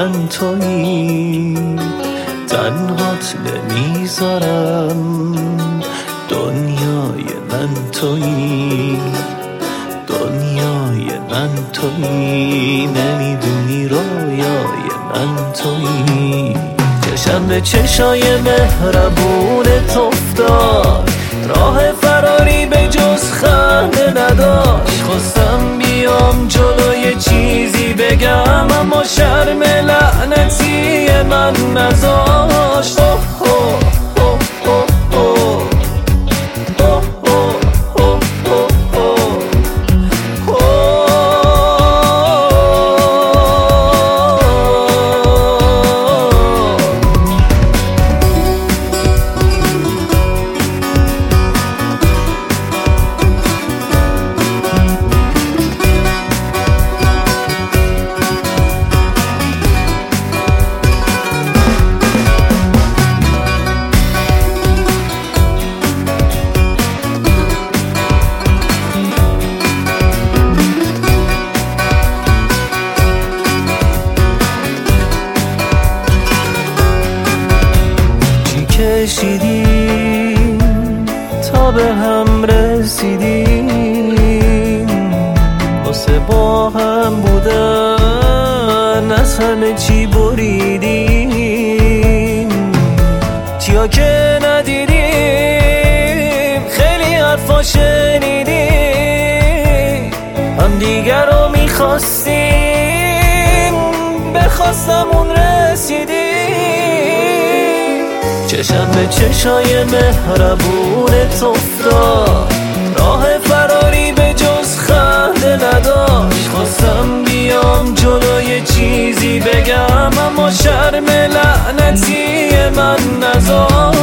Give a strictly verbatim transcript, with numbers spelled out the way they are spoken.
من تویی، تنهات نمیذارم، دنیای من تویی، دنیای من تویی، نمیدونی رویای من تویی. چشم به چشای مهربونت افتاد، راه فراری به جز خنده نداشت. خواستم بیام جلوی چیزی بگم، اما شرم لعنتی من نذاشت. کشیدیم تا به هم رسیدیم، واسه با هم بودن از همه چی بریدیم. چیا که ندیدیم خیلی حرفا شنیدیم، هم دیگر رو میخواستیم به خواستمون رسیدیم. چشم به چشای مهربونت افتاد، راه فراری به جز خنده نداشت. خواستم بیام جلوی چیزی بگم، اما شرم لعنتی من نذاشت.